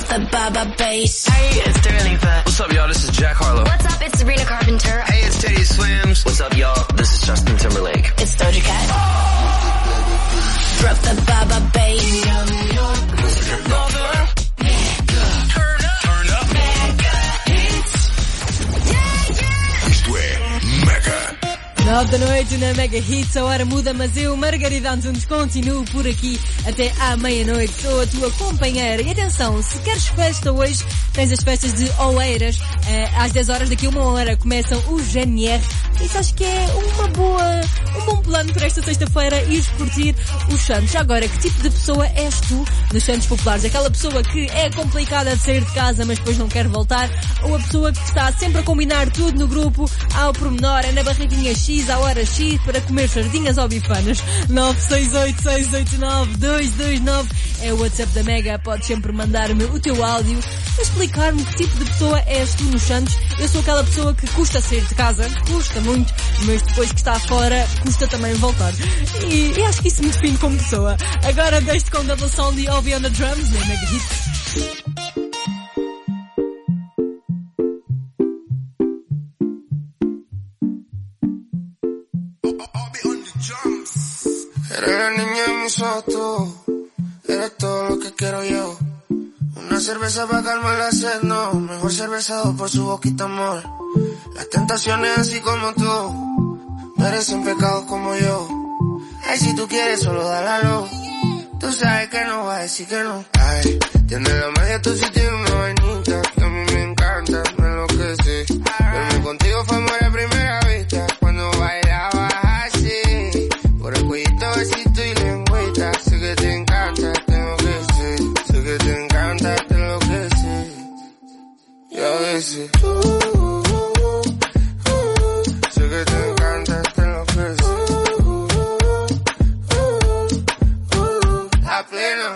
the baba bass. Hey, it's Dua Lipa. What's up, y'all? This is Jack Harlow. What's up? It's Sabrina Carpenter. Hey, it's Teddy Swims. What's up, y'all? This is Justin Timberlake. It's Doja Cat. Drop the baba bass. Isto é Mega. 9 da noite na Mega Hits, a hora muda, mas eu, Margarida Antunes, continuo por aqui até à meia-noite. Sou a tua companheira. E atenção, se queres festa hoje, tens as festas de Oeiras. Às 10 horas, daqui a uma hora, começam os GNR. Isso acho que é um bom plano para esta sexta-feira, ires curtir os Santos. Agora, que tipo de pessoa és tu nos Santos Populares? Aquela pessoa que é complicada de sair de casa, mas depois não quer voltar? Ou a pessoa que está sempre a combinar tudo no grupo, ao pormenor, é na barraquinha X, à hora X, para comer sardinhas ou bifanas? 968-689-229 é o WhatsApp da Mega. Podes sempre mandar-me o teu áudio a explicar-me que tipo de pessoa és tu nos Santos. Eu sou aquela pessoa que custa sair de casa, custa muito, mas depois que está fora, custa também voltar. E acho que isso me define como pessoa. Agora deixo-te com Double Sound e Ovi on the Drums na Mega Hits. Eres la niña de mis ojos, tú. Eres todo lo que quiero yo. Una cerveza para calmar la sed, no. Mejor cervezado por su boquita, amor. Las tentaciones así como tú merecen pecados como yo. Ay, si tú quieres solo dale a lo. Tú sabes que no vas a decir que no. Ay, tienes la magia, tú sí tienes una vainita que a mí me encanta, me enloquece. Verme contigo fue amor a primera vista, cuando bailabas así. Por el cuellito, besito y lengüita. Sé que te encanta, tengo que ser. Sé que te encanta, te enloquece. Y a veces sé que te encanta, te enloquece. La plena.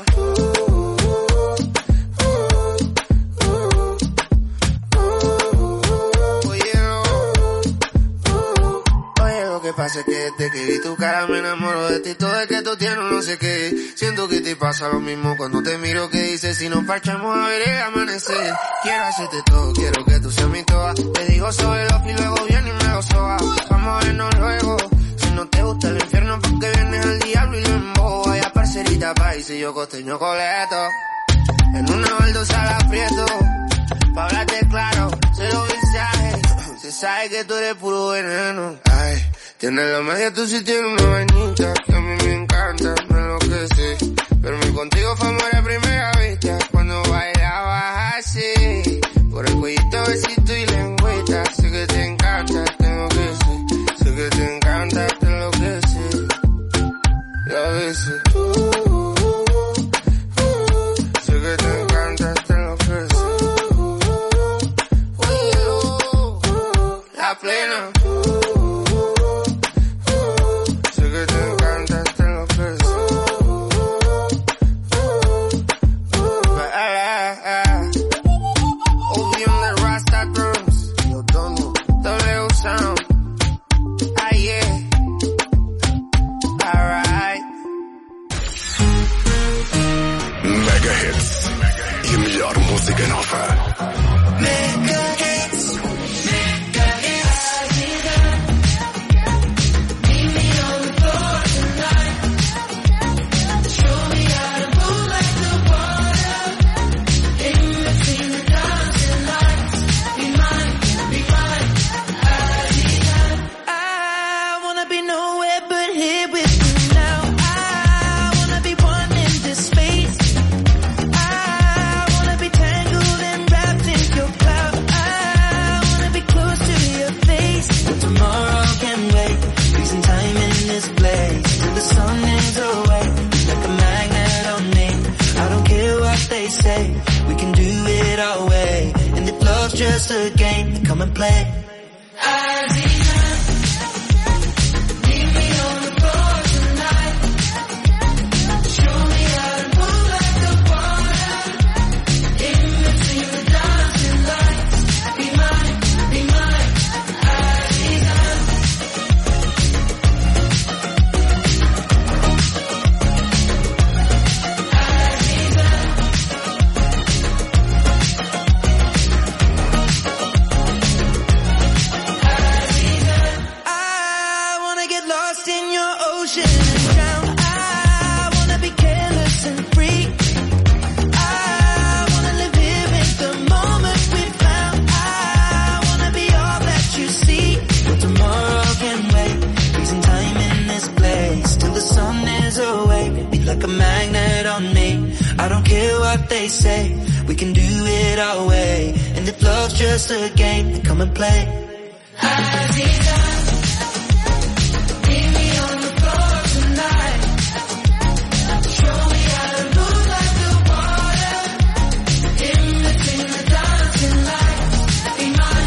Lo que pasa es que desde que vi tu cara me enamoro de ti. Todo es que tú tienes no sé qué. Siento que te pasa lo mismo cuando te miro. Que dices si nos parchamos a ver el amanecer. Quiero hacerte todo, quiero que tú seas mi toa. Te digo sobre los y luego viene y me lo soba. Vamos a vernos luego. Si no te gusta el infierno porque vienes al diablo y lo embobo. Vaya parcerita país y yo costeño coleto. En una baldosa la aprieto. Pa' hablarte claro, cero mensaje. Se sabe que tú eres puro veneno. Ay, tienes la magia, tú sí tienes una vainita que a mí me encanta, me enloquece. Verme contigo fue amor a primera vista, cuando bailabas así. Por el cuellito, besito y lengüita. Sé que te encanta, tengo que ser. Sé que te encanta, te enloquece. Y a veces sé que te encanta, te enloquece. La plena. Sé que te encanta, te enloquece. Obi on the Rasta drums. Yo, Dono. W sound. Ah, yeah. Alright. Mega Hits. E a melhor música nova. Mega Hits. We can do it our way, and if love's just a game, come and play. like a magnet on me. I don't care what they say, we can do it our way. And if love's just a game, then come and play. Aziza, meet me on the floor tonight. Show me how to move like the water. In between the dancing lights. Be mine,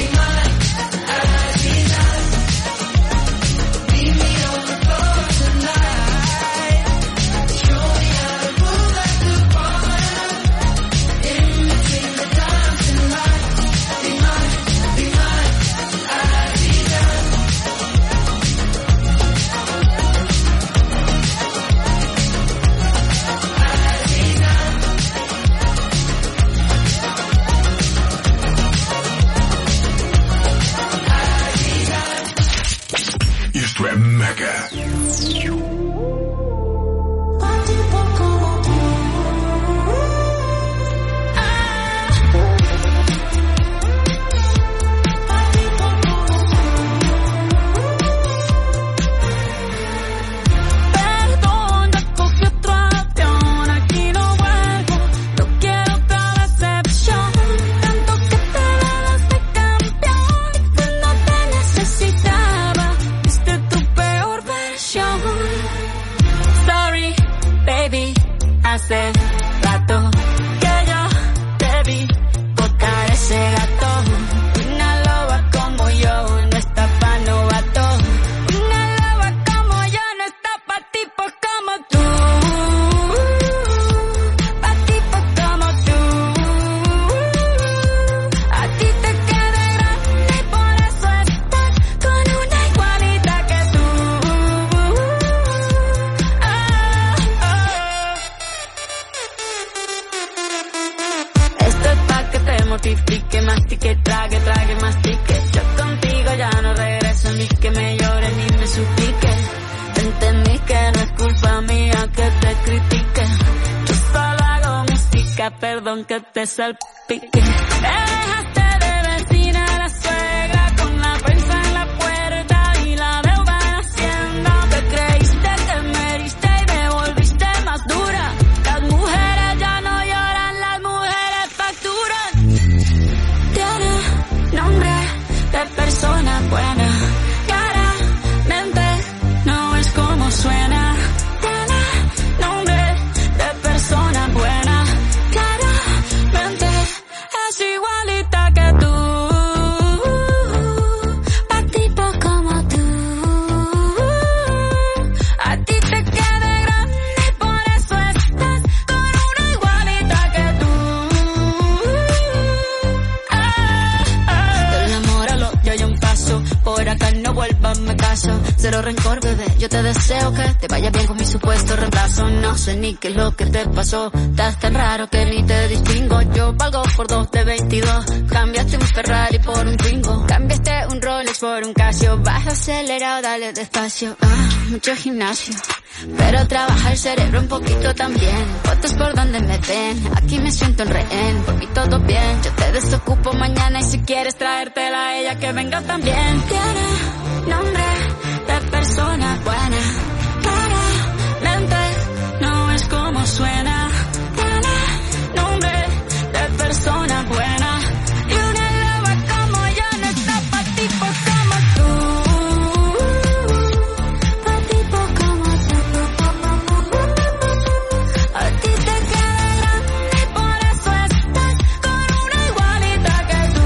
Aziza. Meet me on the floor tonight. Show me how to move like the water. In between the dancing lights. Be mine, Aziza. Isto é Mega. Perdón, ya cogí otro avión, aquí no vuelvo, no quiero otra decepción. Tanto que te das de campeón, no te necesitaba, viste tu peor versión. Sorry, baby, hace rato que yo te vi botar ese gato. Una loba como yo no está pa' novato. Una loba como yo no está pa' tipos como tú. Pa' tipos como tú. A ti te queda grande y por eso estás con una igualita que tú. Esto es pa' que te mortifique, mastique, trague, mastique. Yo contigo ya no regreso, ni que me llores ni me suplique. Entendí que no es culpa mía que te critique. Yo solo hago música, perdón que te salpique. Me dejaste de vecina a la suegra con la prensa en la puerta y la deuda en Hacienda. Te creíste que me heriste y me volviste más dura. Las mujeres ya no lloran, las mujeres facturan. Tiene nombre de persona buena, claramente no es como suena. Tiene nombre de persona buena, claramente es igualita que tú. Pa' tipos como tú. A ti te queda grande y por eso estás con una igualita que tú. Del amor al odio hay un paso, por acá no vuelvas, me caso. Cero rencor, bebé, yo te deseo que te vaya bien con mi supuesto reemplazo. No sé ni qué es lo que te pasó, estás tan raro que ni te distingo. Yo valgo por 2 de 22, cambiaste un Ferrari por un Twingo. Cambiaste un Rolex por un Casio, baja acelerado, dale despacio. Mucho gimnasio, pero trabaja el cerebro un poquito también. Fotos por donde me ven, aquí me siento en rehén. Por mí todo bien, yo te desocupo mañana y si quieres traértela a ella que venga también. Tiene nombre de persona buena, claramente no es como suena. Tiene nombre de persona buena y una loba como yo no está pa' tipos como tú. Pa' tipos como tú. A ti te queda grande y por eso estás con una igualita que tú.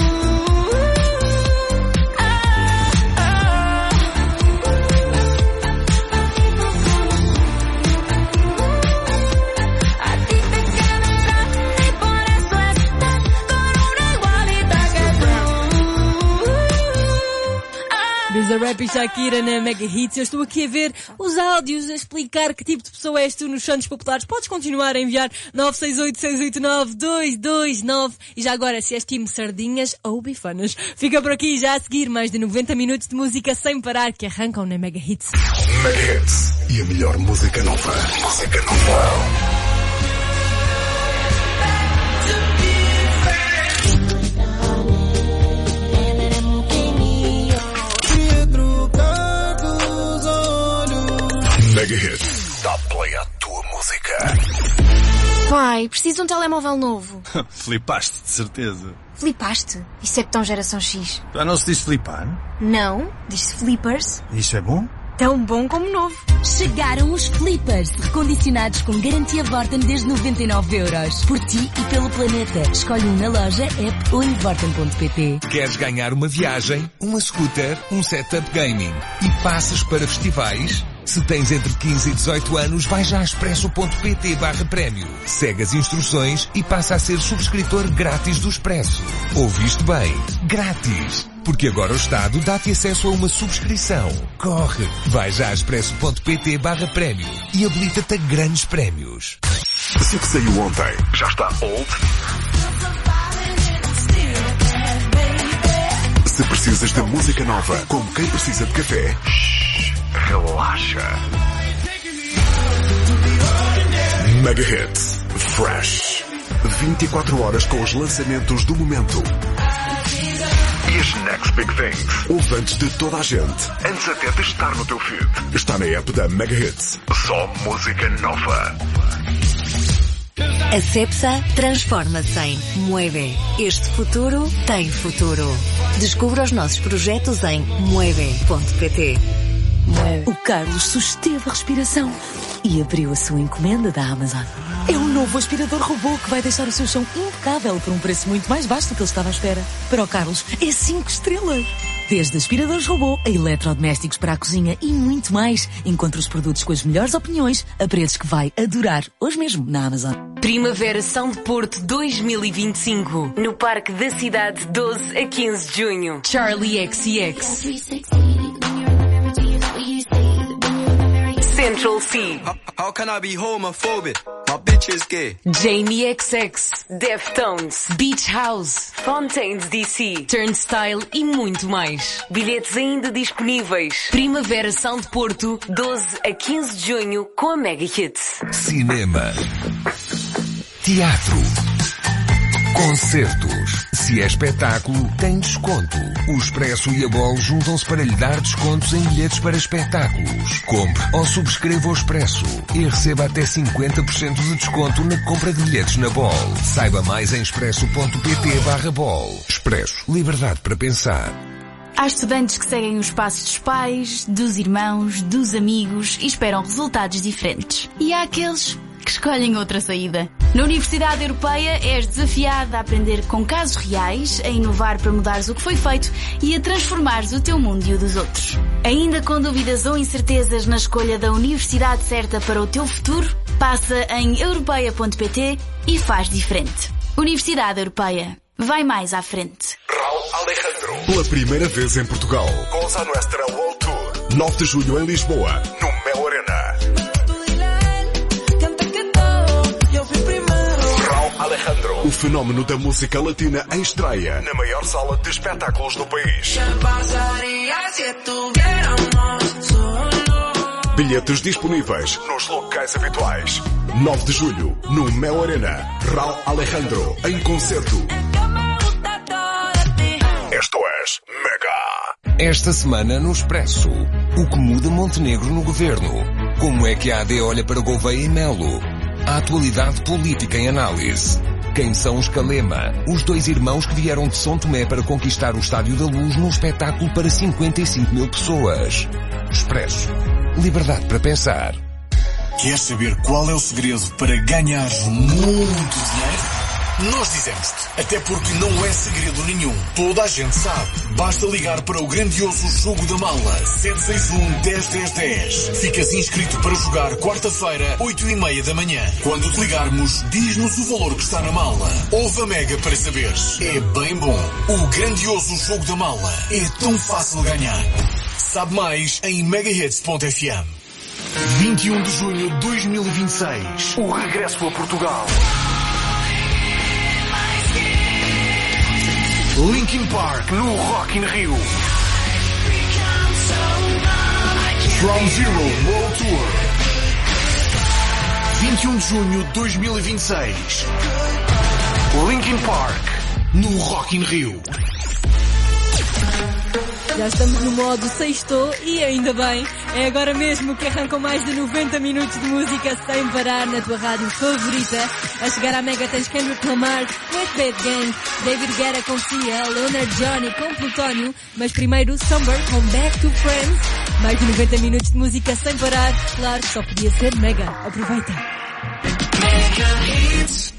Desde a Rap e Shakira na Mega Hits. Eu estou aqui a ver os áudios, a explicar que tipo de pessoa és tu nos Santos Populares. Podes continuar a enviar 968-689-229. E já agora, se és time sardinhas ou bifanas. Fica por aqui já a seguir mais de 90 minutos de música sem parar que arrancam na Mega Hits. Mega Hits. E a melhor música nova. Música nova. Mega Hits. Dá play à tua música. Pai, preciso de um telemóvel novo. Flipaste, de certeza. Flipaste? Isso é que tão geração X. Já não se diz flipar? Não, diz-se flippers. Isso é bom? Tão bom como novo. Chegaram os flippers, recondicionados com garantia Vorten desde 99€. Por ti e pelo planeta. Escolhe um na loja, app ou em vorten.pt. Queres ganhar uma viagem, uma scooter, um setup gaming e passas para festivais? Se tens entre 15 e 18 anos, vai já a expresso.pt/prémio. Segue as instruções e passa a ser subscritor grátis do Expresso. Ouviste bem? Grátis! Porque agora o Estado dá-te acesso a uma subscrição. Corre! Vai já a expresso.pt/prémio e habilita-te a grandes prémios. Se o que saiu ontem já está old, se precisas de música nova, como quem precisa de café, relaxa. Mega Hits Fresh. 24 horas com os lançamentos do momento. E as Next Big Things. Ouve antes de toda a gente. Antes até de estar no teu feed. Está na app da Mega Hits. Só música nova. A Cepsa transforma-se em Mueve. Este futuro tem futuro. Descubra os nossos projetos em mueve.pt. O Carlos susteve a respiração e abriu a sua encomenda da Amazon. É um novo aspirador robô que vai deixar o seu chão impecável por um preço muito mais baixo do que ele estava à espera. Para o Carlos, é 5 estrelas. Desde aspiradores robô a eletrodomésticos para a cozinha e muito mais. Encontre os produtos com as melhores opiniões a preços que vai adorar hoje mesmo na Amazon. Primavera São de Porto 2025. No Parque da Cidade, 12 a 15 de junho. Charlie XCX. Central C. How can I be homophobic? My bitch is gay. Jamie XX, Deftones, Beach House, Fontaines DC, Turnstile e muito mais. Bilhetes ainda disponíveis. Primavera São de Porto, 12 a 15 de junho com a Mega Hits. Cinema. Teatro. Concertos. Se é espetáculo, tem desconto. O Expresso e a Bol juntam-se para lhe dar descontos em bilhetes para espetáculos. Compre ou subscreva o Expresso e receba até 50% de desconto na compra de bilhetes na Bol. Saiba mais em expresso.pt/Bol. Expresso. Liberdade para pensar. Há estudantes que seguem os passos dos pais, dos irmãos, dos amigos e esperam resultados diferentes. E há aqueles que escolhem outra saída. Na Universidade Europeia és desafiado a aprender com casos reais, a inovar para mudares o que foi feito e a transformares o teu mundo e o dos outros. Ainda com dúvidas ou incertezas na escolha da universidade certa para o teu futuro? Passa em europeia.pt e faz diferente. Universidade Europeia. Vai mais à frente. Raul Alejandro. Pela primeira vez em Portugal. Cosa Nuestra World Tour. 9 de julho em Lisboa, no Mel Arena. Alejandro. O fenómeno da música latina em estreia na maior sala de espetáculos do país. Bilhetes disponíveis nos locais habituais. 9 de julho, no Mel Arena. Raul Alejandro, em concerto. Esto es Mega. Esta semana no Expresso. O que muda Montenegro no governo? Como é que a AD olha para Gouveia e Melo? A atualidade política em análise. Quem são os Calema, os dois irmãos que vieram de São Tomé para conquistar o Estádio da Luz num espetáculo para 55 mil pessoas? Expresso. Liberdade para pensar. Queres saber qual é o segredo para ganhar muito dinheiro? Nós dizemos-te, até porque não é segredo nenhum. Toda a gente sabe. Basta ligar para o grandioso Jogo da Mala 761-10-10-10. Ficas inscrito para jogar quarta-feira, 8h30 da manhã. Quando te ligarmos, diz-nos o valor que está na mala. Ouve a Mega para saberes. É bem bom. O grandioso Jogo da Mala é tão fácil ganhar. Sabe mais em megahits.fm. 21 de junho de 2026. O regresso a Portugal. Linkin Park no Rock in Rio. From Zero World Tour. 21 de junho de 2026. Linkin Park no Rock in Rio. Já estamos no modo sextou e ainda bem. É agora mesmo que arrancam mais de 90 minutos de música sem parar na tua rádio favorita. A chegar à Mega tens Kendrick Lamar, With Bad Gang, David Guetta com Cia, Leonard Johnny com Plutónio, mas primeiro Summer com Back to Friends. Mais de 90 minutos de música sem parar. Claro que só podia ser Mega. Aproveita. Mega Hits.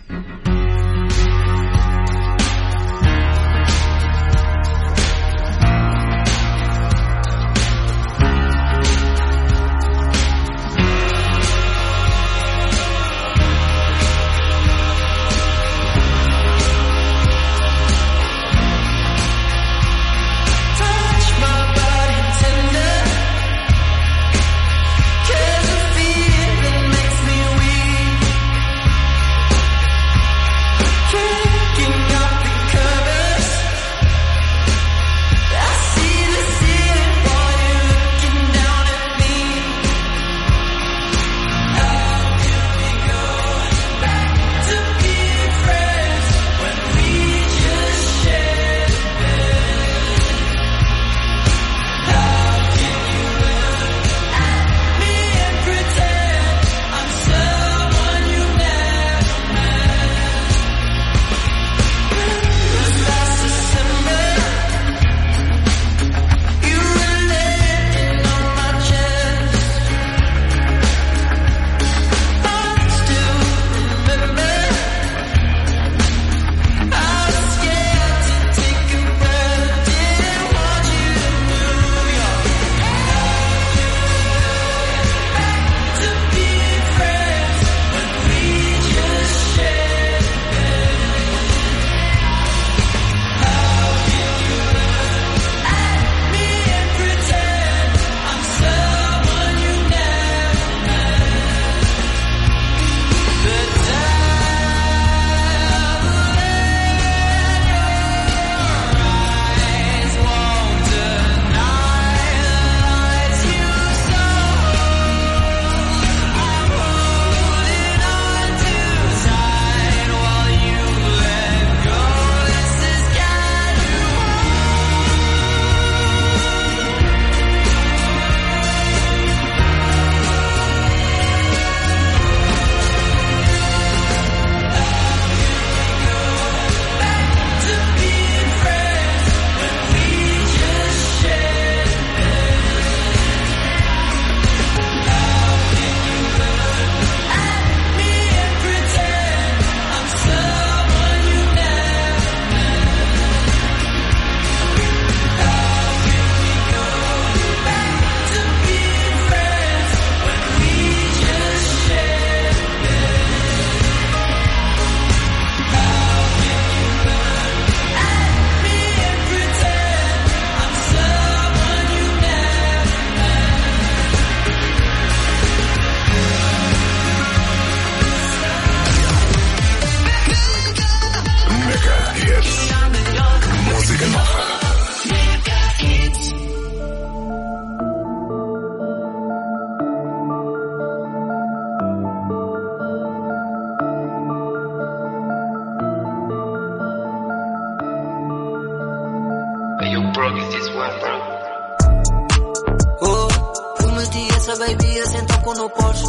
Prometi essa baby assentar com no Porsche.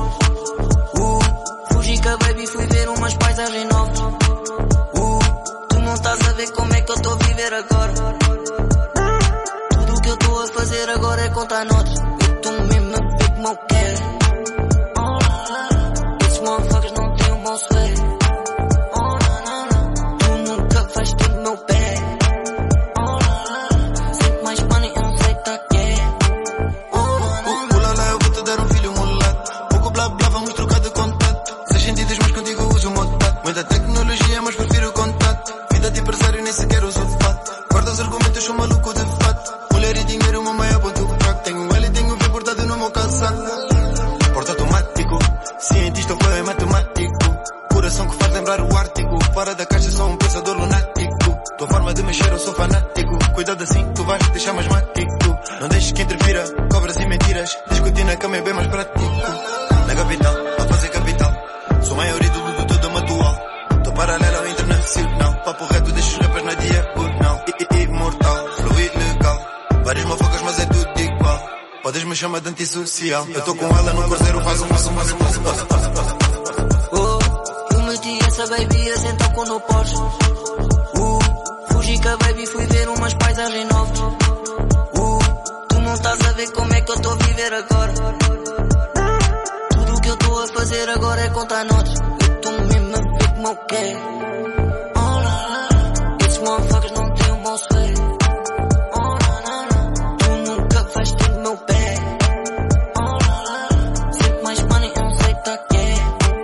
Fugi com a baby, fui ver umas paisagens novas. Tu não estás a ver como é que eu estou a viver agora. Tudo o que eu estou a fazer agora é contar notas. Eu estou mesmo a ver como eu quero. Esses motherfuckers não têm um bom swag. Tu nunca vais ter o meu pé. Sinto mais money, eu não sei tá que é. Lá eu vou te dar um filho mulato. Pouco blá blá, vamos trocar de contato. 6 sentidos, mas contigo uso o modo tato. Muita tecnologia, mas prefiro contato. Vida de empresário, nem sequer uso fato. Guarda os argumentos, sou maluco de fato. Mulher e dinheiro, uma maior ponto fraco. Tenho L chama de antissocial. Eu tô com ela no cruzeiro, faz um. Eu meti essa baby a sentar com no Porsche. Fugi com a baby, fui ver umas paisagens novas. Tu não estás a ver como é que eu estou a viver agora. Tudo o que eu estou a fazer agora é contar notas. Eu estou mesmo a ver como eu quero. Esses motherfuckers não têm um bom sueiro. Tu nunca vais ter o meu pé. Sempre mais money, eu não sei tá que é.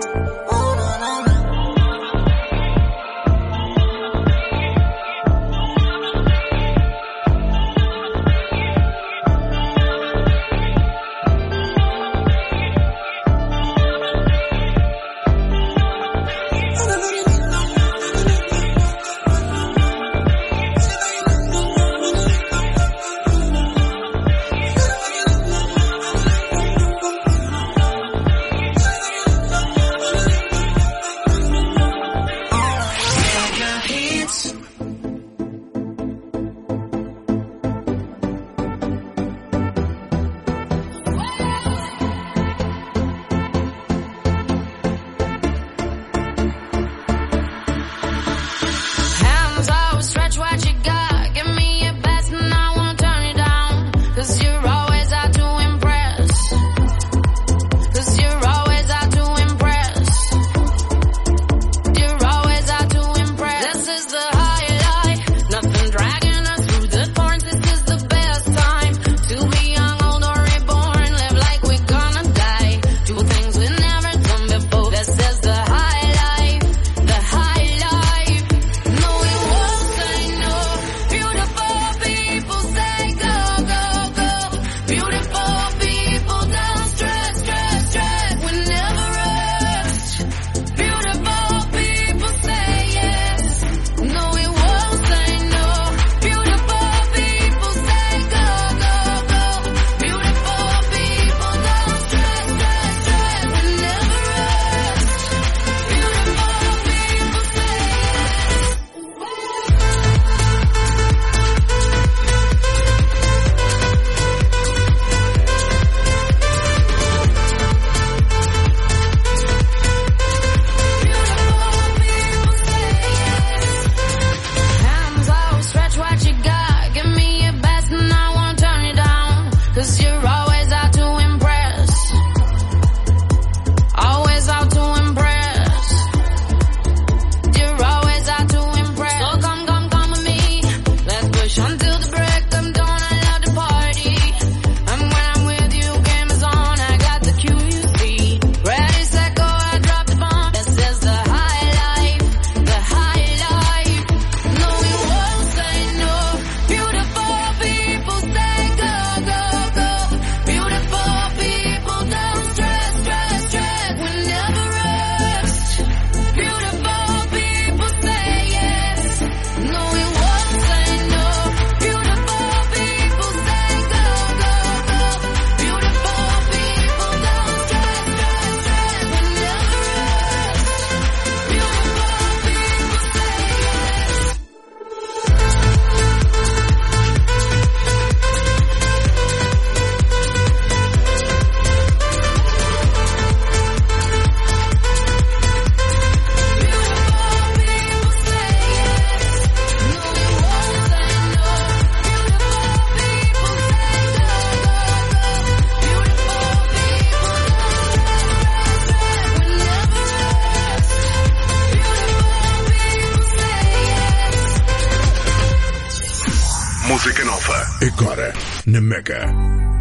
Música nova, agora, na Mega.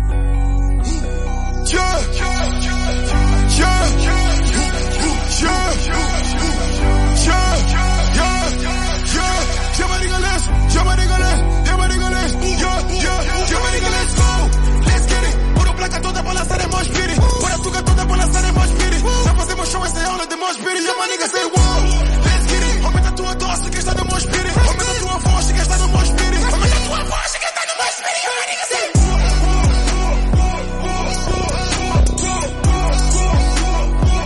Let's get it. Puro placa toda pra lançar em Moshpiri. Pura tuga toda pra lançar em Moshpiri. Já fazemos show, essa é aula de Moshpiri. Yeah, my nigga say wow. Let's get it. Aumenta a tua dose que está no Moshpiri. Aumenta a tua voz que está no Moshpiri. Aumenta a tua voz que está no Moshpiri. Yeah, my nigga say wow.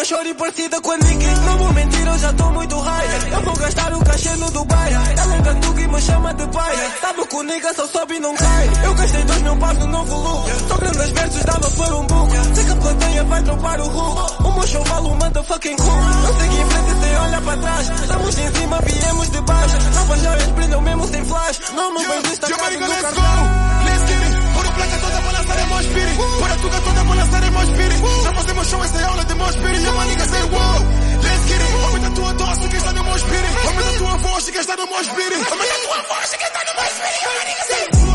uma shorty parecida com a Nicki. Não vou mentir, eu já tô muito high. Eu vou gastar o cachê no Dubai. Ela é ganduga e me chama de pai. Sabe que o nigga só sobe e não cai. Eu gastei 2.000 paus no novo look. Só grandes versos dava para um book. Sei que a plateia vai dropar o hook. O meu show vale um motherfucking cool. Não segue em frente sem olhar para trás. Estamos em cima, viemos de baixo. Novas joias brilham mesmo sem flash. Não me vejo destacado no cartão. Let's get it. Por a placa toda para lançar Mosh Pity. Por a tuga toda para lançar Mosh Pity. Já fazemos show, essa é aula de Mosh Pity. E uma nigga say wow. Let's get it. Aumenta a tua dose que está no Mosh Pity. Aumenta a tua voz que está no Mosh Pity. Aumenta a tua voz que está no Mosh Pity. E uma nigga say wow.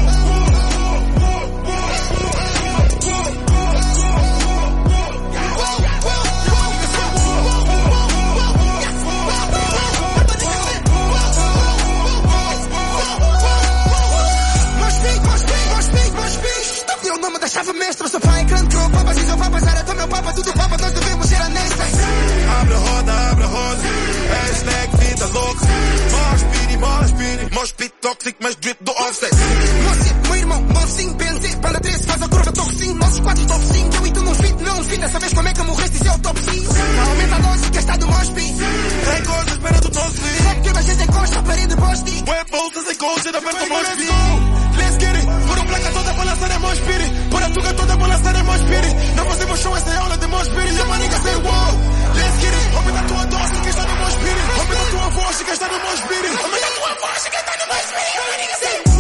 O nome da chave mestra, seu pai cantou. Papas e seu papas, era tão meu papa, tudo papa, nós devemos ser honestas. Abre a roda, hashtag vida louca. Mosh pit tóxico, mas drip do offset. Meu irmão, mocinho, benze, para 13, faz a curva toxin. Nossos quatro top 5, eu e tu não fit, não fit. Dessa vez como é que morreste, isso é o top 5. Aumenta a dose que está do Mosh Pit. Tem coisas, espera do nosso fim. Sabe que a gente encosta a parede bosti. Web bolsas em coxa, da perto do Mosh Pit. Let's get it. Por a placa toda para lançar Mosh Pity. Por a tuga toda para lançar Mosh Pity. Não fazemos show, essa é aula de Mosh Pity. E uma nigga say wow. Let's get it. Aumenta a tua dose que está no Mosh Pity. Aumenta a tua voz que está no Mosh Pity. Aumenta a tua voz que está no Mosh Pity. E uma nigga say wow.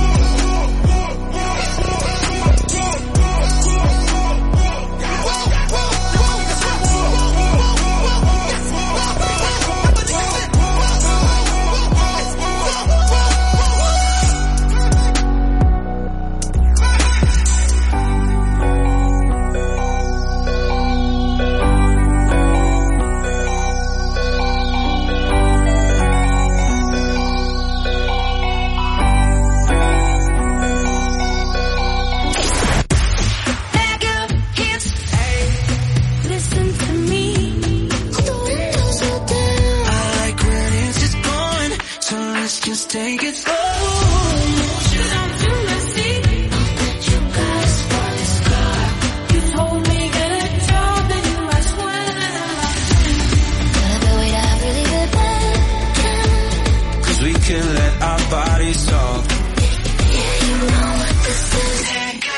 Just take it slow. We can let our bodies talk. Yeah, you know what this is.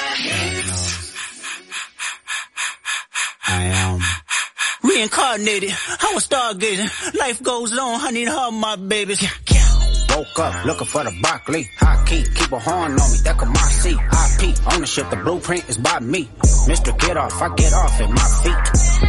I am reincarnated. I was stargazing. Life goes on. I need her, my babies. Woke up looking for the broccoli. High key, keep a horn on me. That could my seat. IP ownership. The blueprint is by me. Mr. Get Off, I get off at my feet.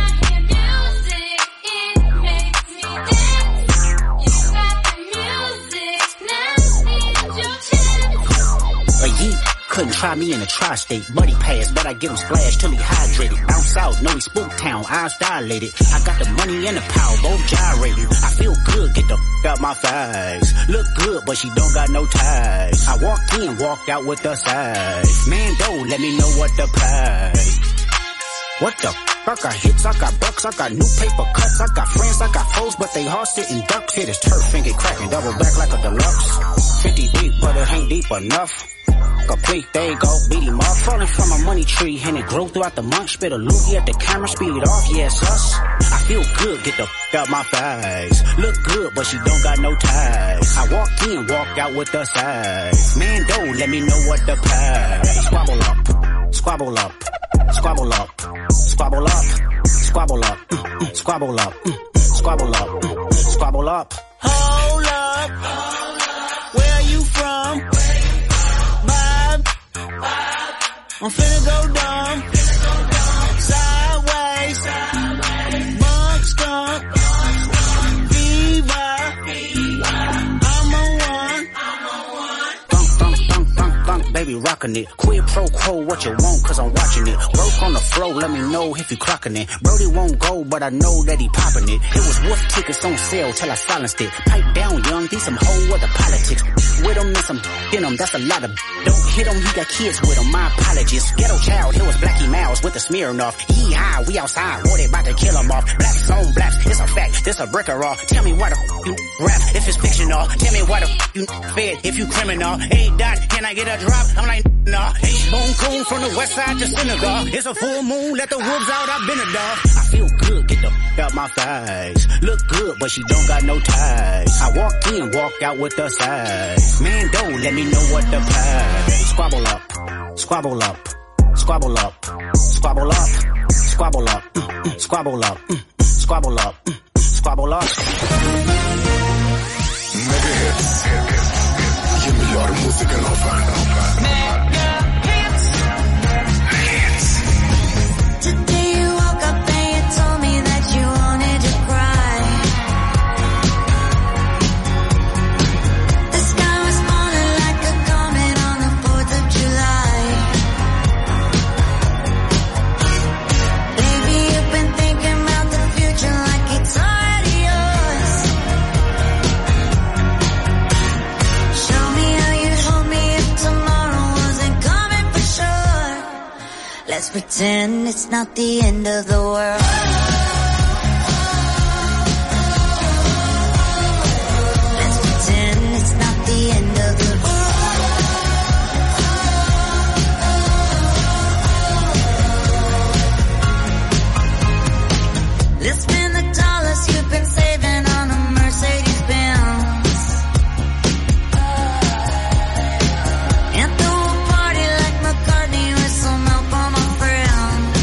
Couldn't try me in a tri-state. Buddy pass, but I get him splashed till he hydrated. Bounce out, know he spook town, eyes dilated. I got the money and the power, both gyrating. I feel good, get the out my face. Look good, but she don't got no ties. I walked in, walked out with the size. Man, don't let me know what to pay. What the I got hits, I got bucks, I got new paper cuts, I got friends, I got foes, but they all sitting ducks. Hit his turf and get cracking, double back like a deluxe. 50 deep, but it ain't deep enough. Complete, there you go, beat him up. Falling from a money tree, and it grew throughout the month. Spit a loogie at the camera, speed it off, yes, us. I feel good, get the out my face. Look good, but she don't got no ties. I walked in, walked out with the size. Man, don't let me know what to pay. Squabble up, squabble up, squabble up, squabble up, squabble up, squabble up, squabble up, squabble up. Hold up, where you from? I'm finna go dumb, sideways, bump skunk, fever, I'm on one. Thunk, baby rockin' it. Quid pro quo, what you want, cause I'm watching it. Work on the flow, let me know if you clocking it. Brody won't go, but I know that he popping it. It was wolf tickets on sale till I silenced it. Pipe down, young, these some whole other politics. With him and some in him, that's a lot of. Don't hit him, he got kids with him, my apologies. Ghetto child, here was Blackie Mouse with the Smirnoff. He high, we outside, boy, they about to kill him off. Blacks on blacks, it's a fact, this a bricker off. Tell me why the you rap if it's fictional. Tell me why the you fed if you criminal. Hey, Dot, can I get a drop? I'm like, Nah, bone coon from the west side to Senegal. It's a full moon, let the wolves out, I've been a dog. I feel good, get the f*** out my face. Look good, but she don't got no ties. I walk in, walk out with the size. Man, don't let me know what the pay. Squabble up, squabble up, squabble up, squabble up, squabble up, squabble up, squabble up, squabble up. Mega Hits. E a melhor música nova. Today you woke up and you told me that you wanted to cry. The sky was falling like a comet on the 4th of July. Baby, you've been thinking about the future like it's already yours. Show me how you'd hold me if tomorrow wasn't coming for sure. Let's pretend it's not the end of the world. Let's pretend it's not the end of the world. Let's spend the dollars you've been saving on a Mercedes Benz. And throw a party like McCartney with some help from my friends.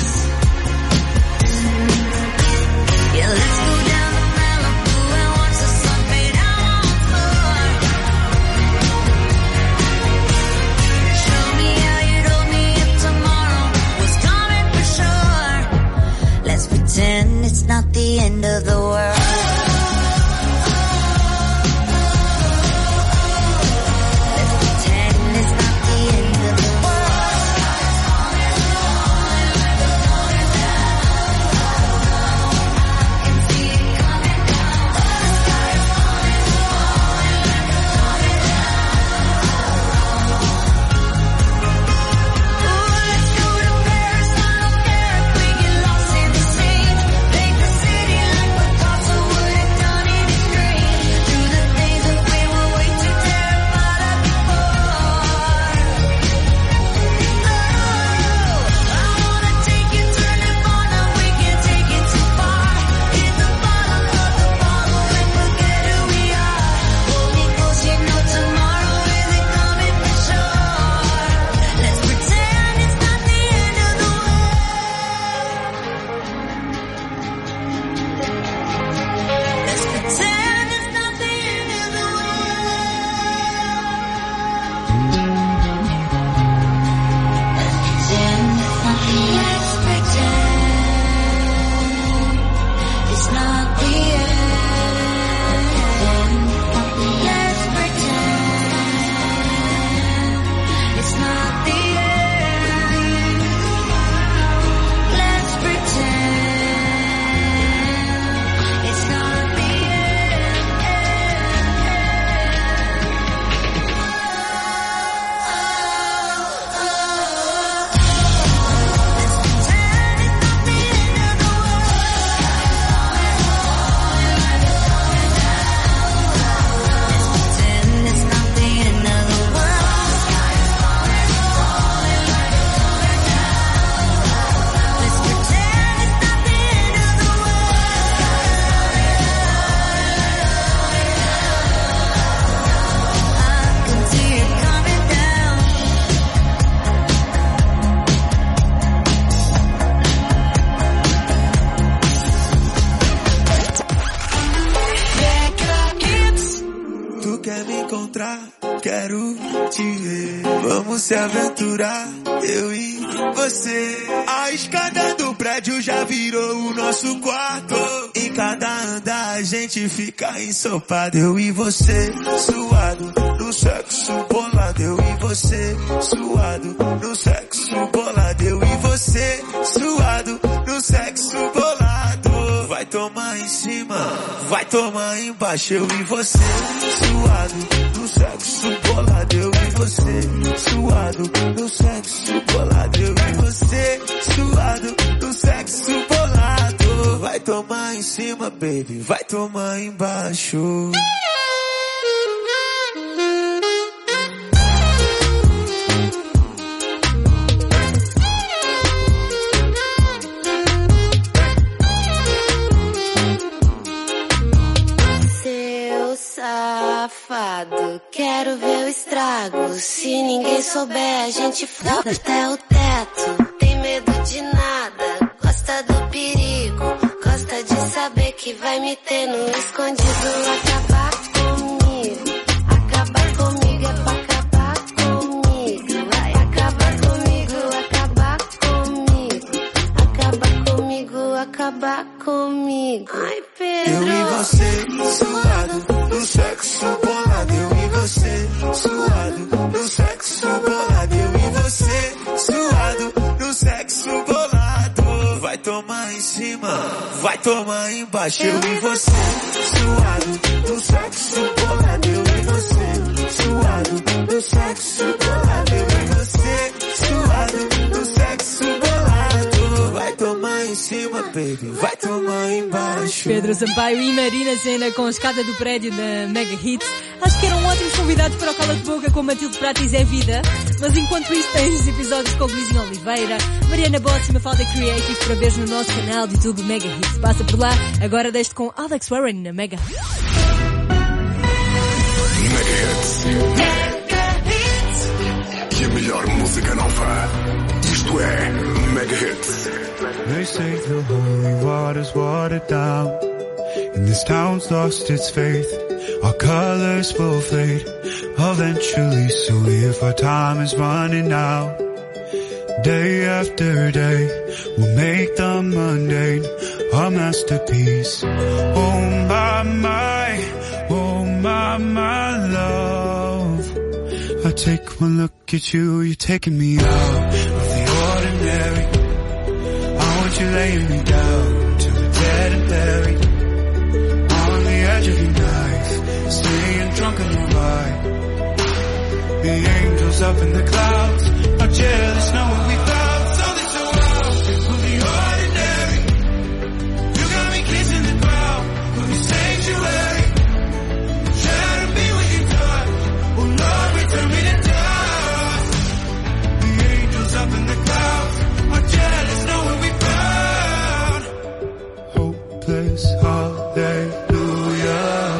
Yeah, let's go down to Malibu and watch the sun fade out on floor. Show me how you'd hold me if tomorrow was coming for sure. Let's pretend it's not the end of the world. Let's pretend it's not the end of the world. Let's go to Paris, I don't care if we get lost in the sea. Make the city like Picasso would have done in his dream. Do the things that we were way too terrified of before. I wanna take you to Nirvana, we can take it too far. Hit the bottom of the bottle and forget who we are. Hold me close, you know tomorrow isn't coming for sure. Let's pretend it's not the end of the Let's pretend it's not the end of the Let's pretend it's not the end. Let's pretend it's not the end. Let's pretend it's not the Pretend it's not the end of the world. Let's pretend it's not the end of the world. I can see it coming down. Tu quer me encontrar, quero te ver. Vamos se aventurar, eu e você. A escada do prédio já virou o nosso quarto. Em cada andar a gente fica ensopado, eu e você. Suado no sexo bolado, eu e você. Suado no sexo bolado, eu e você. Suado no sexo bolado. Vai tomar em cima, vai tomar embaixo, eu e você. Suado no sexo bolado, eu e você. Suado no sexo bolado, eu e você. Suado no sexo bolado. Vai tomar em cima, baby, vai tomar embaixo. quero ver o estrago. Se ninguém souber, a gente flota até o teto. Tem medo de nada, gosta do perigo. Gosta de saber que vai me ter no escondido. Acabar comigo, acabar comigo é pra acabar comigo. Vai acabar comigo, acabar comigo. Acabar comigo, acabar comigo. Ai, Pedro. Eu e você, suado, no sexo bolado. Eu e você, suado, no sexo bolado. Eu e você, suado, no sexo bolado. Vai tomar em cima, vai tomar embaixo. Eu e você, suado, no sexo bolado. Eu e você, suado, no sexo bolado. Eu e você, suado, no sexo bolado. Vai tomar em cima, baby, vai tomar embaixo. Pedro Sampaio e Marina Senna com a escada do prédio da Mega Hits. Acho que eram ótimos convidados para o Cala de Boca com Matilde Prata e Zé Vida. Mas enquanto isso tens episódios com Luizinho Oliveira, Mariana Botti e Mafalda Creative para ver no nosso canal de YouTube Mega Hits. Passa por lá, agora deixo-te com Alex Warren na Mega. Mega Hits. E a melhor música nova. Isto é Mega Hits. They say the holy water's watered down, and this town's lost its faith. Our colors will fade eventually, so if our time is running out, day after day, we'll make the mundane a masterpiece. Oh my, oh my love. I take one look at you, you're taking me out of the ordinary. I want you laying me down to the dead and buried, on the edge of your knife, staying drunk on your ride. The angels up in the clouds are jealous, know what we found. Something so out of the ordinary. You got me kissing the ground of your sanctuary. Trying to be what you done. Oh Lord, return me to dust. The angels up in the clouds are jealous, know what we found. Hopeless, hallelujah.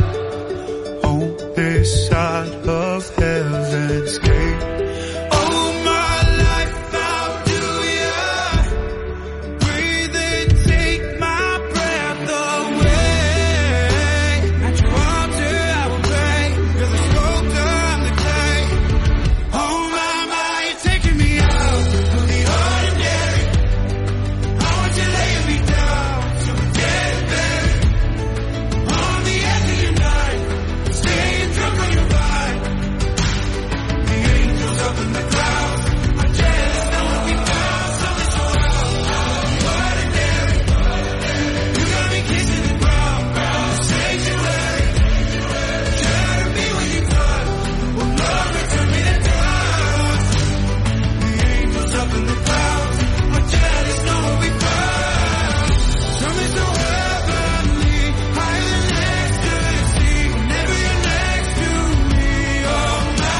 On this side of heaven's gate. Oh my life, how do ya? Breathe and take my breath away. At your altar I will pray. You're the sculptor, I'm the clay. Oh my, you're taking me out of the ordinary. I want you laying me down to the dead and buried, on the edge of your night, staying drunk on your ride. The angels up in the clouds are jealous, know what we found. Something so out of the ordinary. You got me kissing the ground, the sanctuary. Trying to be what you done. Oh Lord, return me to dust. The angels up in the clouds are jealous, know what we found. Something so heavenly, higher than ecstasy. Whenever you're next to me, oh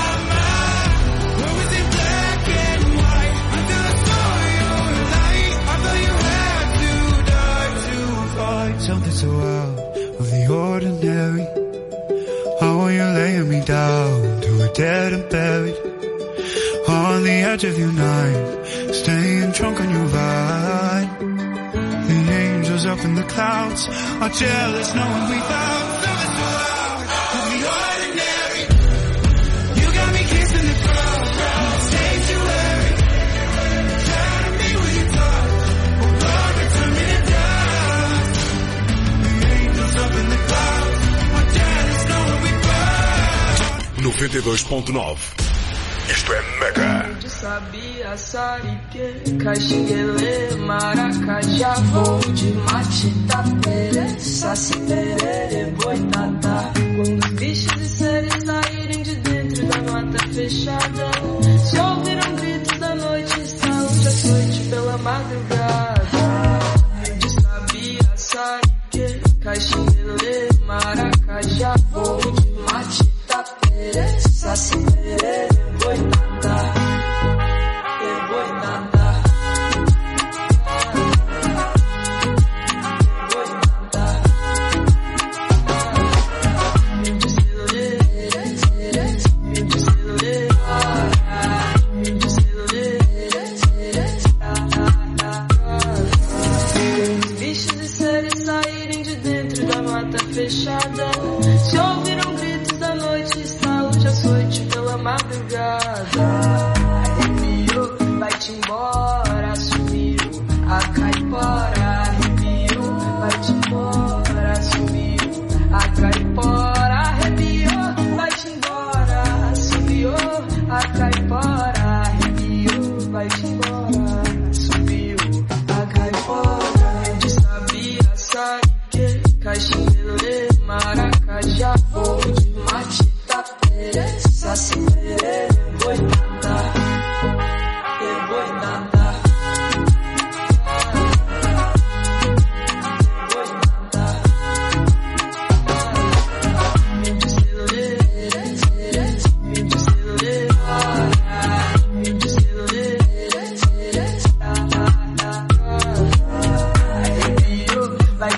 my. What was it black and white until I saw your light? I thought you had to die to fight something so out of the ordinary. How are you laying me down to a dead and buried, on the edge of your night, staying drunk on your ride. The angels up in the clouds are jealous, knowing we found something so out of the ordinary. You got me kissing the ground, sanctuary. Trying to be what you thought. Oh Lord, return me to dust. The angels up in the clouds are jealous, knowing we found. 92.9. Isto é Mega. De sabia, sarique, caxinguele, maracajá, vou de mate, tapere, saci, perere, boitatá. Quando os bichos e seres saírem de dentro da mata fechada, se ouviram gritos da noite, saúde de açoite pela madrugada. De sabia, sarique, caxinguele, maracajá, vou de mate, tapere, saci, perere, boitatá, boitatá.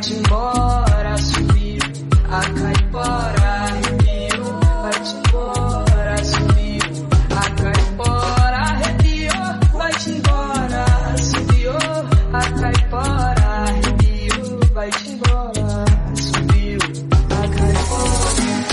vai-te embora, subiu. A caipora arrepiou, vai-te embora, subiu. A caipora arrepiou, vai-te embora, subiu. A caipora arrepiou, vai-te embora, subiu. A caipora.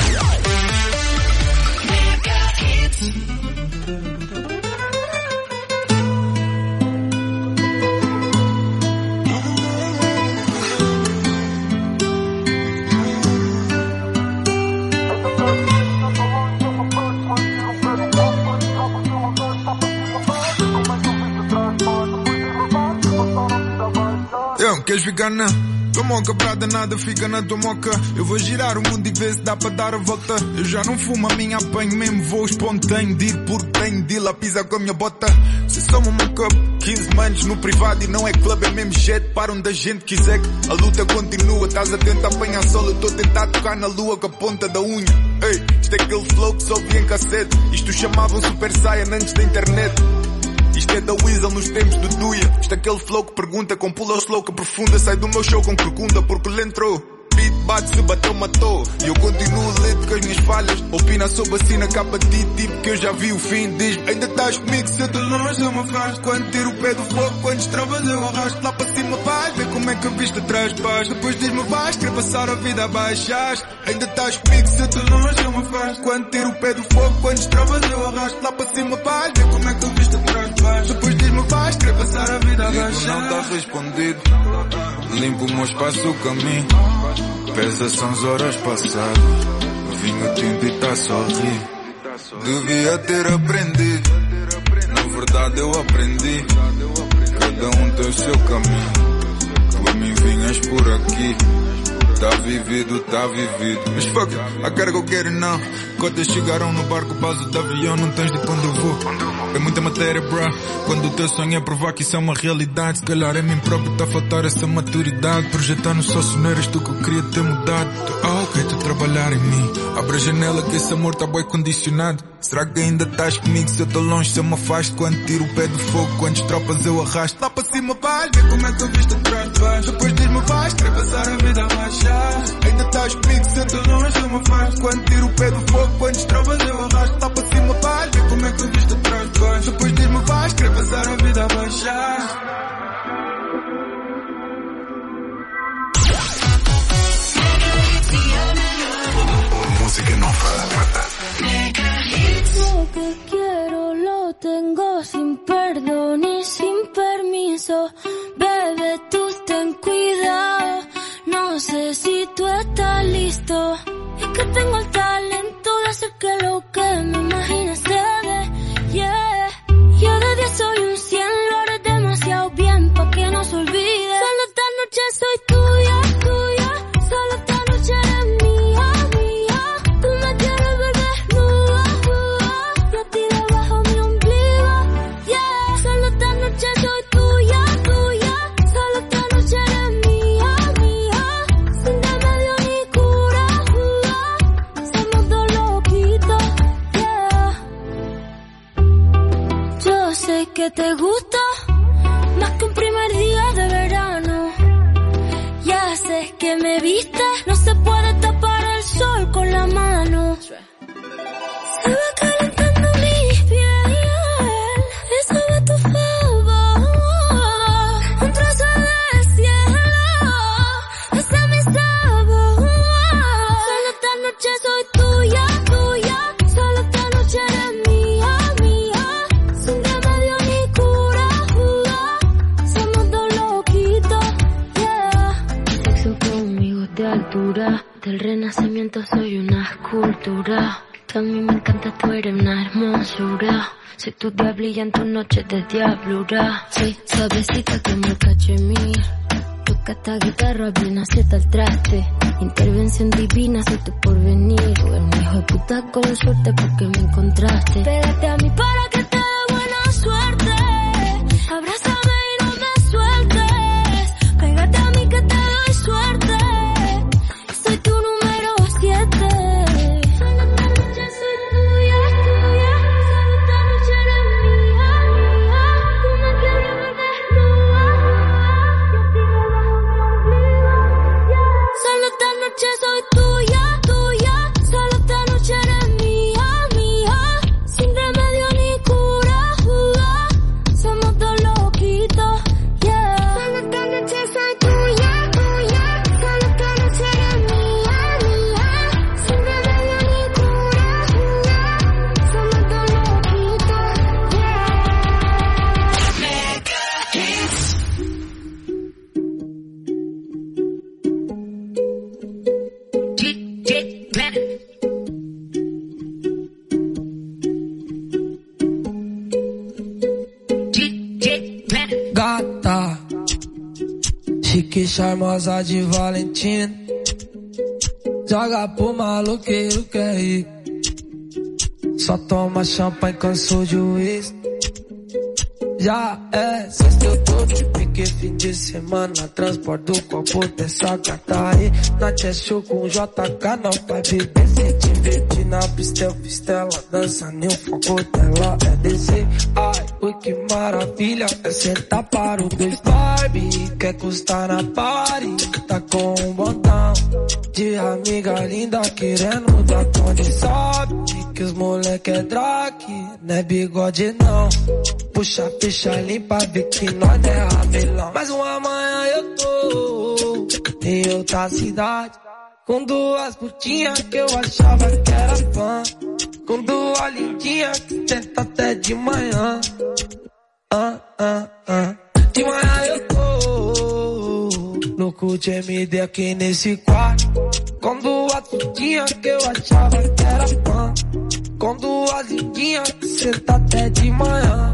Queres ficar na tua moca, prada, nada fica na tua moca. Eu vou girar o mundo e ver se dá para dar a volta. Eu já não fumo, a minha apanho mesmo, vou espontâneo de ir porque tenho de ir lá pisar com a minha bota. Se somos uma cup, 15 manos no privado e não é club, é mesmo jet, para onde a gente quiser. A luta continua, estás a tentar apanhar sol, eu estou a tentar tocar na lua com a ponta da unha. Ei, isto é aquele flow que só vi em cassete. Isto chamavam Super Saiyan antes da internet. Isto é da Weasel nos tempos do Duia. Isto é aquele flow que pergunta com pula slow que aprofunda. Sai do meu show com corcunda porque ele entrou. Beat bate, se bateu, matou. E eu continuo lento com as minhas falhas. Opina sobre a cena, capa de ti, tipo que eu já vi o fim. Diz-me, ainda estás comigo se eu te longe, eu me afasto. Quando tiro o pé do fogo, quando estravas eu arrasto. Lá para cima vais, ver como é que a vista traz paz. Depois diz-me vais, querer passar a vida abaixo. Ainda estás comigo se eu te longe, eu me afasto. Quando tiro o pé do fogo, quando estravas eu arrasto. Lá para cima vais, ver como é que a vista traz paz. Depois diz-me vais, querer passar a vida abaixo. Digo, não está respondido. Limpo o meu espaço, o caminho. Pesa são as horas passadas. Vinho tinto e tá só a rir. Devia ter aprendido. Na verdade eu aprendi. Cada um tem o seu caminho. Tu a mim vinhas por aqui. Tá vivido, tá vivido. Mas fuck it, I gotta go get it now. Cotas chegaram no barco, pausa de avião, não tens de quando eu vou. É muita matéria, bro. Quando o teu sonho é provar que isso é uma realidade. Se calhar é mim próprio, tá a faltar essa maturidade. Projetar no sócio, não eras tu que eu queria ter mudado. Ok, tu trabalhar em mim. Abre a janela que esse amor tá bem condicionado. Será que ainda estás comigo se eu tô longe, se eu me afasto? Quando tiro o pé do fogo, quantas tropas eu arrasto? Lá para cima vais, ver como é que a vista traz paz. Depois diz-me vais, querer passar a vida abaixo. Ainda estás comigo se eu tô longe, eu me afasto. Quando tiro o pé do fogo, quantas tropas eu arrasto? Lá para cima vais, ver como é que a vista traz paz. Depois diz-me vais, querer passar a vida abaixo. Música nova. Lo que quiero lo tengo sin perdón y sin permiso. Bebé, tú ten cuidado. No sé si tú estás listo. Es que tengo el talento de hacer que lo que me imagines se dé. Yeah. Yo de 10 soy un 100, lo haré demasiado bien pa' que no se olvide. Solo esta noche soy tuya, tuya. Solo esta noche eres mía, mía. Tú me quieres ver desnuda, y a ti debajo mi ombligo. Yeah. Solo esta noche soy tuya, tuya. Solo esta noche eres mía, mía. Sin remedio ni cura, somos dos loquitos, yeah. Yo sé que te gusta más que un primer día de verano. Ya sé que me viste, no se puede tapar el sol con la mano. Se va calentando mi piel, eso va a tu favor. Un trozo de cielo, ese es mi sabor. Solo esta noche soy tuya, tuya. Solo esta noche eres mía, mía. Sin remedio ni cura, somos dos loquitos, yeah. Sexo conmigo de altura. Del renacimiento soy una escultura. A mí me encanta, tú eres una hermosura. Soy tu diablilla en tus noches de diablura. Soy suavecita como el cachemir. Toca esta guitarra bien acierta el traste. Intervención divina, soy tu porvenir. Tú eres un hijo de puta con suerte porque me encontraste. Pégate a mí para que te dé buena suerte. Abrázame y no me sueltes. Pégate a mí que te doy suerte. Soy tu número 7. Solo esta noche soy tuya, tuya. Solo esta noche eres mía, mía. Tú me quieres ver desnuda, y a ti debajo mi ombligo, yeah. charmosa de Valentina. Joga pro maluqueiro que é rico. Só toma champanhe, cansou de uísque. Já é sexta, eu tô de pique, fim de semana. Transporto o copo dessa gata aí. Na show com JK, não vai beber. Se divertir na pista, pistela. Dança nem o foco dela é descer. Ai, ui, que maravilha. É sentar para o dois. Barbie, quer custar na party. Tá com um botão de amiga linda querendo dar conta. Sabe que os moleque é drag, não é bigode não. Puxa a ficha limpa, vê que nós não é ramelão. Mas uma manhã eu tô em outra cidade, com duas putinhas que eu achava que era fã, com duas lindinhas que tenta até de manhã. De manhã eu tô louco de MD aqui nesse quarto, com duas putinhas que eu achava que era fã, com duas lindinhas que senta até de manhã.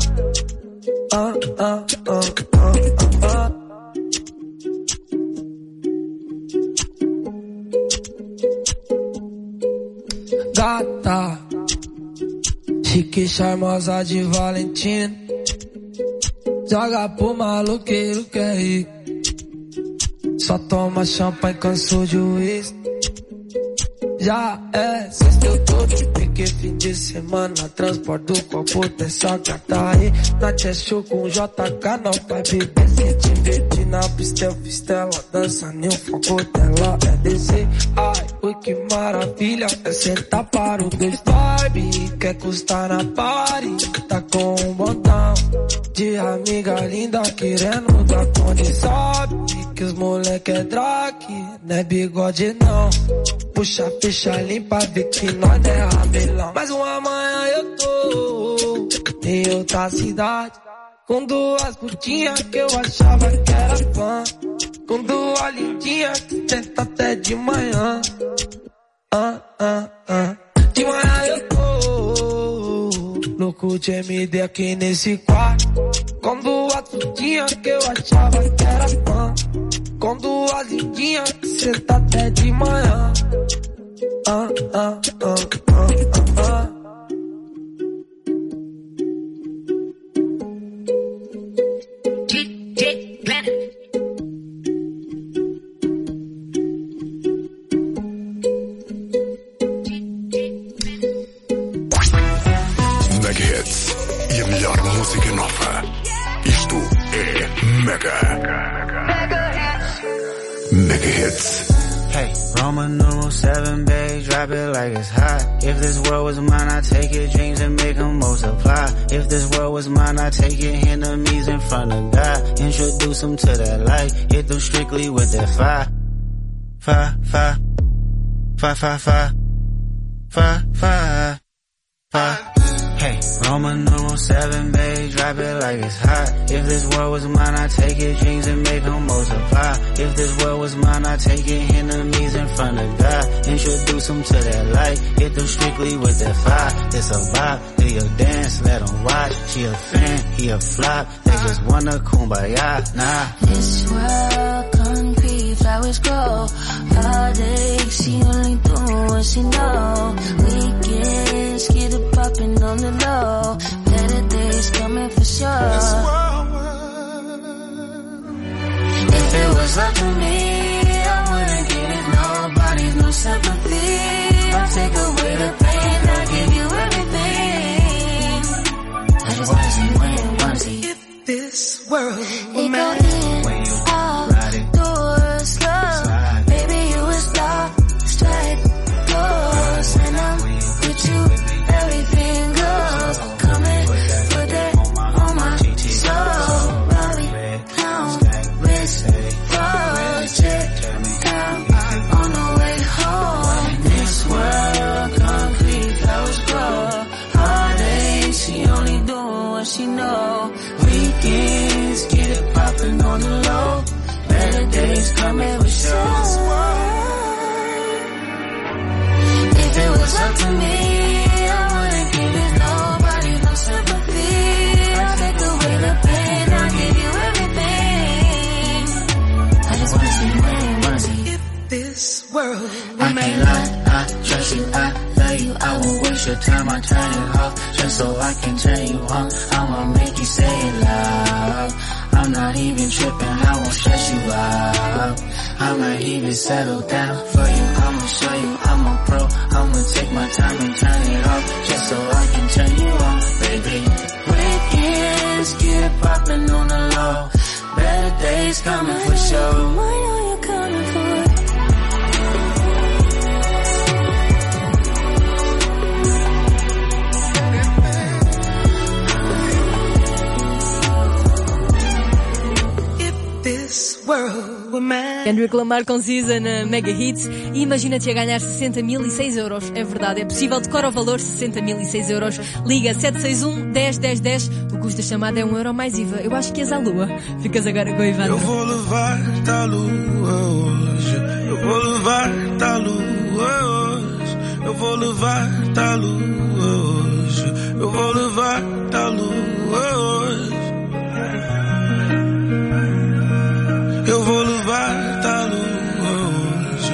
Gata, chique, charmosa de Valentina. Joga pro maluqueiro que é rico. Só toma champanhe, cansou de uísque. Já é sexta, eu tô de pique, fim de semana. Transporto o copo dessa gata aí. Na show com JK, não vai beber. Se divertir na pista, pistela. Dança nem o foco dela é descer. Ai, ui, que maravilha. É sentar para o dois. Barbie, quer custar na party. Tá com um botão de amiga linda querendo dar conta. Sabe que os moleque é drag, não é bigode não. Puxa a ficha limpa, vê que nós não é ramelão. Mas uma manhã eu tô em outra cidade, com duas putinhas que eu achava que era fã, com duas lindinhas que tenta até de manhã. De manhã eu tô louco de MD aqui nesse quarto, com duas putinhas que eu achava que era fã, com duas lindinhas que senta até de manhã. Mega Hits e a melhor música nova. Isto é Mega Hits. Hey, Roman numeral 7, babe, drop it like it's hot. If this world was mine, I'd take your dreams and make them multiply. If this world was mine, I'd take your enemies in front of God. Introduce them to that light, hit them strictly with that fire. Fire, fire, fire, fire, fire, fire, fire, fire. Hey, Roman numeral 7, babe, drop it like it's hot. If this world was mine, I'd take your dreams and make them multiply. If this world was mine, I'd take your enemies in front of God. Introduce them to that light, hit them strictly with that fire. It's a vibe, do your dance, let them watch. She a fan, he a flop, they just wanna kumbaya, nah. This world concrete, flowers grow. Heartache, she only doing what she know. Weekends, get it poppin' on the low. Better days coming for sure. If it was up to me, I wouldn't give nobody no sympathy. I'll take away the pain, I'll give you everything. I just wanna see when, wanna see. If this world were mine, when you ride it, doors slow. Baby, you was lost, right? Yours, and I'm with you, everything goes. Come and put that on my soul. Robbie, clown, wrist, project, down on the way home. This world, concrete, flowers grow. Heartache, she only doing what she know. Weekends, get it poppin' on the low. Better days coming with shows. If it was up to me, I wouldn't give it nobody no sympathy. I'll take away the pain, I'll give you everything. I just wanna this world. I can't lie, I trust you, I love you. I won't waste your time, I turn it off just so I can turn you on. I'ma make you say it loud. I'm not even tripping, I won't stress you out. I might even settle down for you. I'ma show you I'm a pro. I'ma take my time and turn it off just so I can turn you on, baby. Weekends get it poppin' on the low. Better days coming for sure. I know you're coming for it. Kendrick Lamar com SZA na Mega Hits. E imagina-te a ganhar 60.006 euros. É verdade, é possível. Decora o valor, 60.006 euros. Liga 761 10 10 10. O custo da chamada é €1 mais IVA. Eu acho que és à lua. Ficas agora com o Ivan. Eu vou levar-te à lua hoje. Eu vou levar-te à lua hoje. Eu vou levar-te à lua hoje. Eu vou levar-te à lua hoje. Eu vou levar-te à lua hoje.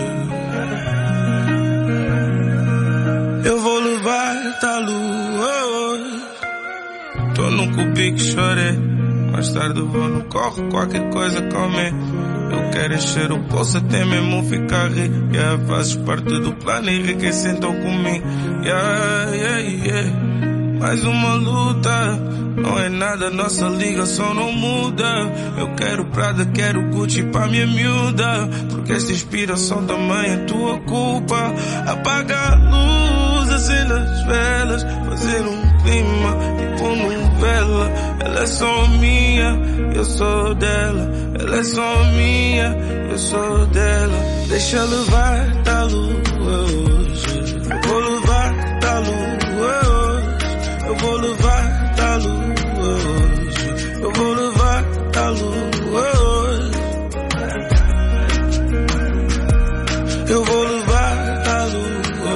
Eu vou levar-te à lua hoje. Tô num cubico, chorei. Mais tarde vou no corre, qualquer coisa comer. Eu quero encher o bolso até mesmo ficar rico. Yeah, fazes parte do plano e enriquece então comigo. Yeah, yeah, yeah. Mais uma luta, não é nada, nossa ligação não muda. Eu quero Prada, quero Gucci pra minha miúda, porque esta inspiração também é tua culpa. Apaga a luz, acenda as velas, fazer um clima tipo novela. Ela é só minha, eu sou dela. Ela é só minha, eu sou dela. Deixa levar-te à lua hoje. Eu vou levar-te à lua hoje. Eu vou levar-te à lua hoje. Eu vou levar-te à lua hoje. Eu vou levar-te à lua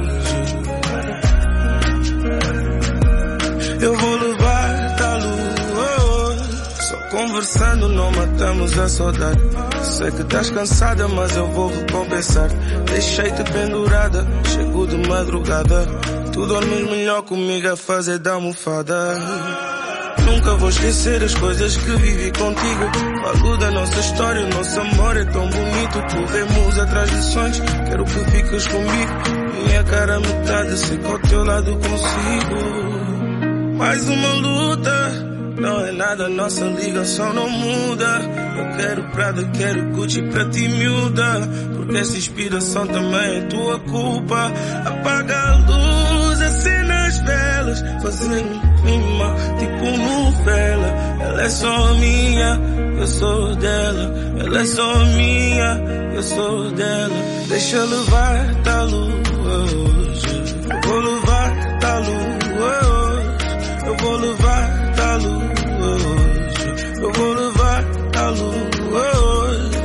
hoje. Eu vou levar-te à lua hoje. Só conversando não matamos a saudade. Sei que estás cansada, mas eu vou recompensar. Deixei-te pendurada, chego de madrugada. Tu dormes melhor comigo a fazer da almofada. Nunca vou esquecer as coisas que vivi contigo. Falo da nossa história, o nosso amor é tão bonito. Corremos atrás de sonhos, quero que fiques comigo. Minha cara metade, sei que ao teu lado consigo. Mais uma luta, não é nada, nossa ligação não muda. Eu quero Prada, quero Gucci pra ti miúda, porque essa inspiração também é tua culpa. Apaga a luz, acenda as velas, fazer um clima tipo novela. Ela é só minha, eu sou dela. Ela é só minha, eu sou dela. Deixa levar-te à lua hoje. Eu vou levar-te à lua hoje. Eu vou levar-te à lua hoje. Eu vou levar-te à lua hoje.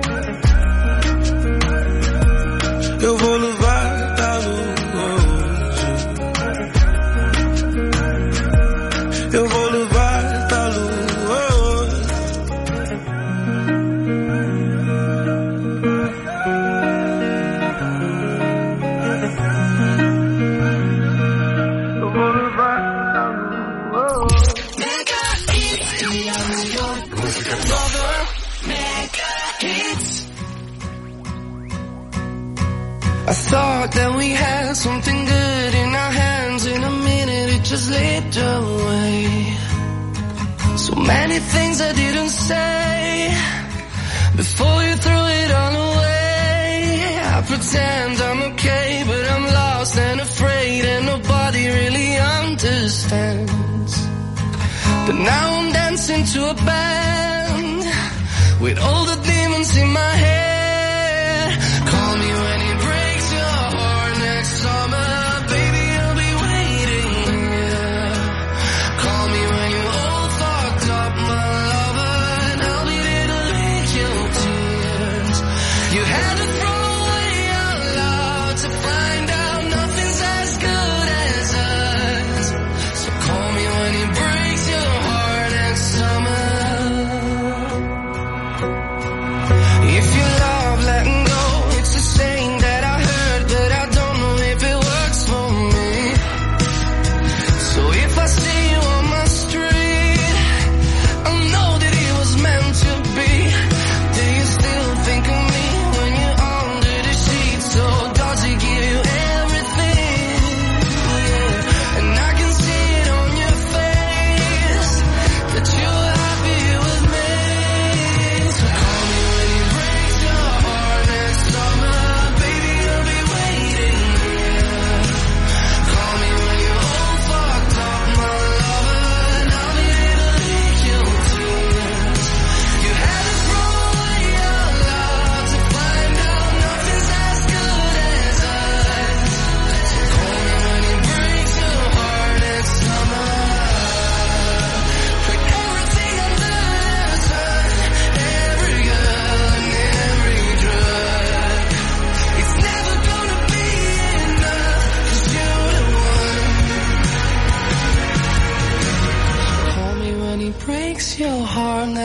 Eu vou levar-te à lua hoje. Eu vou levar-te à lua hoje. Eu vou levar-te à lua hoje. I thought that we had something good in our hands. In a minute it just slipped away. So many things I didn't say before you threw it all away. I pretend I'm okay, but I'm lost and afraid, and nobody really understands. But now I'm dancing to a band with all the demons in my head. Call me when it breaks your heart next summer, baby, I'll be waiting, yeah. Call me when you're all fucked up, my lover, and I'll be there to lick your tears. You had to throw away our love to find out nothing's as good as us. So call me when it breaks your heart next summer. If you love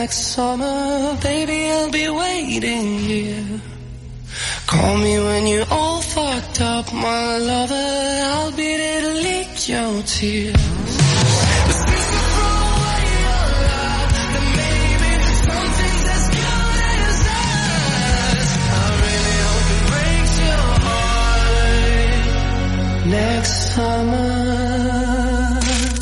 next summer, baby, I'll be waiting here. Call me when you're all fucked up, my lover, I'll be there to lick your tears. Next summer.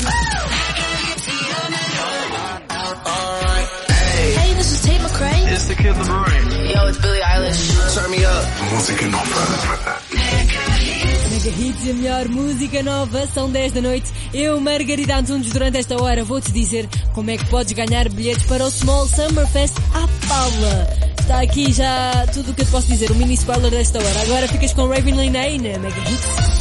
Hey, this is Tate McRae. It's the Kid LeBron. Yo, it's Billie Eilish. Turn me up. Música nova. Mega Hits e a melhor música nova, são 10 da noite. Eu, Margarida Antunes, durante esta hora vou-te dizer como é que podes ganhar bilhetes para o Small Summer Fest à Paula. Está aqui já tudo o que eu te posso dizer, o mini spoiler desta hora. Agora ficas com Raven Linay na Mega Hits.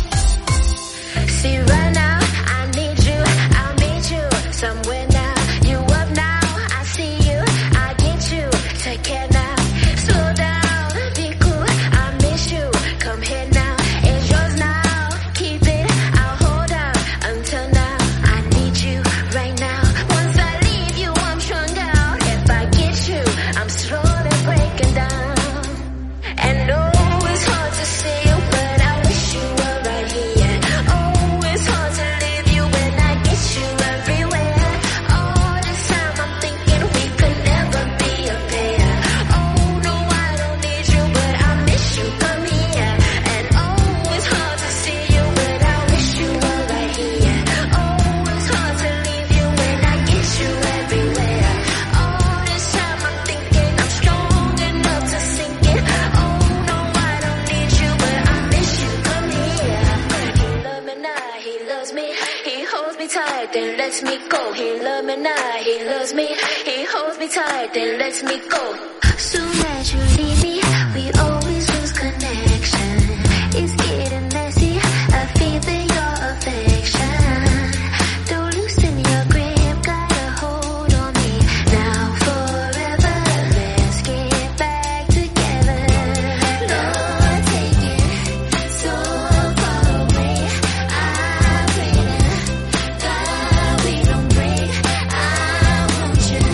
See right now, I need you, I'll meet you somewhere now. You up now, I see you, I get you, take care now. Slow down, be cool, I miss you, come here now. It's yours now, keep it, I'll hold out until now. I need you right now. Once I leave you, I'm strung out. If I get you, I'm slowly breaking down. And oh, it's hard to see you, but I wish you were right here. Oh, it's hard to leave you when I get you everywhere. All this time I'm thinking we could never be a pair. Oh, no, I don't need you, but I miss you, come here. And oh, it's hard to see you, but I wish you were right here. Oh, it's hard to leave you when I get you everywhere. All this time I'm thinking I'm strong enough to sink it. Oh, no, I don't need you, but I miss you, come here. He love me now, he loves me. He holds me tight, then lets me go. He love me now, he loves me. He holds me tight, then lets me go. Soon as you leave me, we always lose connection. It's getting messy, I feel your affection. Don't loosen your grip, got a hold on me. Now forever, let's get back together. Lord, take it so far away. I pray to God we don't break. I want you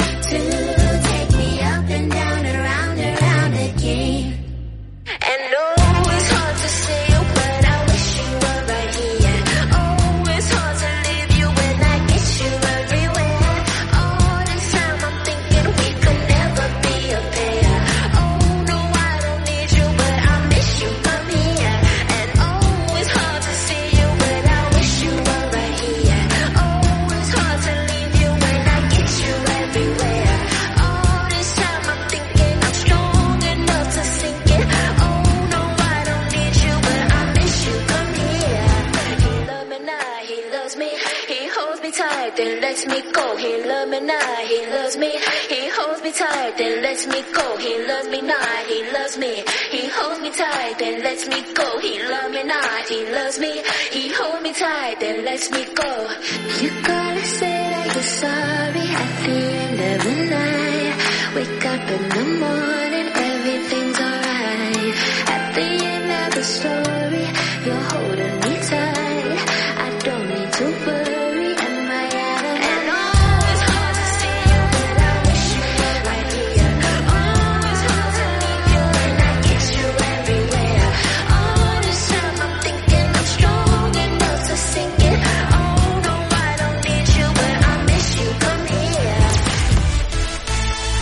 to take me up and down and round again. And oh, it's hard to see you, but I wish you were right here. Oh, it's hard to leave you when I get you everywhere. All this time I'm thinking we could never be a pair. Oh, no, I don't need you, but I miss you, come here. And oh, it's hard to see you, but I wish you were right here. Oh, it's hard to leave you when I get you everywhere. All this time I'm thinking I'm strong enough to sink it. Oh, no, I don't need you, but I miss you, come here. He love me now, he loves me. He holds me tight, then lets me go. He love me now, he loves me. He holds me tight, then lets me go. He loves me now, he loves me. He holds me tight, then lets me go. He love me now, he loves me. He holds me tight, then lets me go. You gotta say that you're sorry at the end of the night. Wake up in the morning.